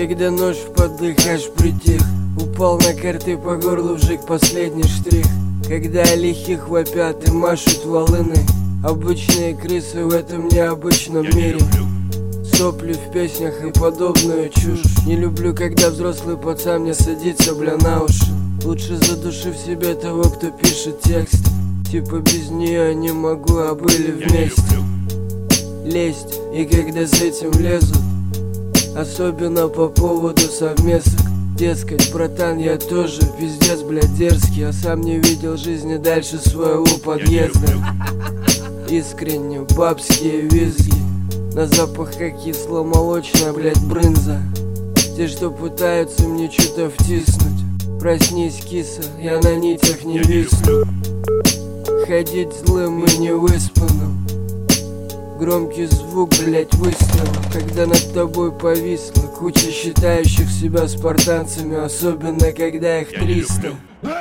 Когда нож в поддых аж притих, упал на карты, по горлу вжик последний штрих. Когда лихих вопят и машут волыны, обычные крысы в этом необычном мире. Сопли в песнях и подобную чушь. Не люблю, когда взрослый пацан мне садится, бля, на уши. Лучше задуши в себе того, кто пишет текст. Типа без нее не могу, а были вместе. Лезть, и когда с этим лезут, особенно по поводу совместок. Дескать, братан, я тоже пиздец, блядь, дерзкий, а сам не видел жизни дальше своего подъезда. Искренне бабские визги, на запах как кисломолочная, блядь, брынза. Те, что пытаются мне что-то втиснуть. Проснись, киса, я на нитях не висну. Ходить злым и невыспанным. Громкий звук, блять, выстрелов, когда над тобой повисла куча считающих себя спартанцами, особенно когда их 300.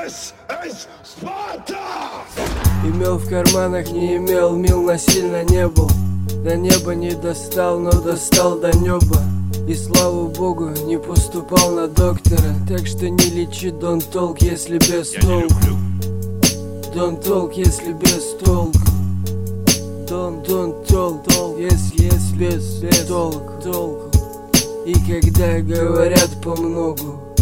Имел в карманах, не имел, мил насильно не был. До неба не достал, но достал до неба. И слава богу, не поступал на доктора. Так что не лечи don't talk, если без толку. Don't talk, если без толку. Don't talk, если без толку. И когда говорят по многу,